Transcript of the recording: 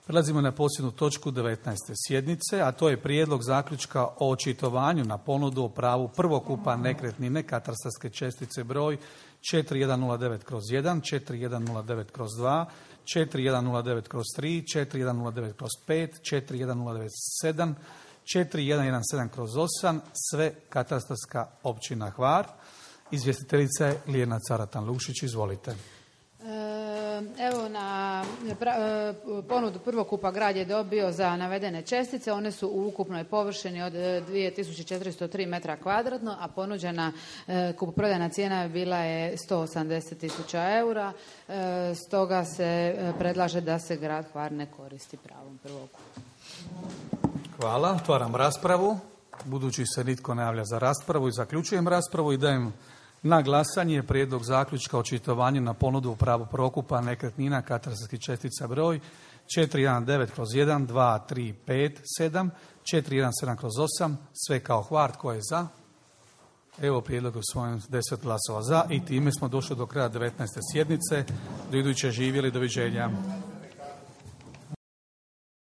Prelazimo na posljednju točku 19. sjednice, a to je prijedlog zaključka o očitovanju na ponudu o pravu prvokupa nekretnine katastarske čestice broj 4109/1, 4109/2, 4109/3, 4109/5, 4109/7, 4117/8, sve katastarska općina Hvar. Izvjestiteljica je Lijena Caratan-Lušić, izvolite. Evo, na ponudu prvokupa grad je dobio za navedene čestice. One su u ukupnoj površini od 2403 metra kvadratno, a ponuđena kupoprodajna cijena bila je 180.000 eura. Stoga se predlaže da se grad Hvar ne koristi pravom prvokupa. Hvala. Otvaram raspravu. Budući se nitko ne javlja za raspravu, i zaključujem raspravu i dajem na glasanje prijedlog zaključka o očitovanju na ponudu o pravu prvokupa nekretnina katastarskih čestica broj 419/1, 2, 3, 5, 7, 417/8, sve kao Hvar. Tko je za? Evo, prijedlog je usvojen 10 glasova za, i time smo došli do kraja 19. sjednice. Do iduće, živjeli, doviđenja.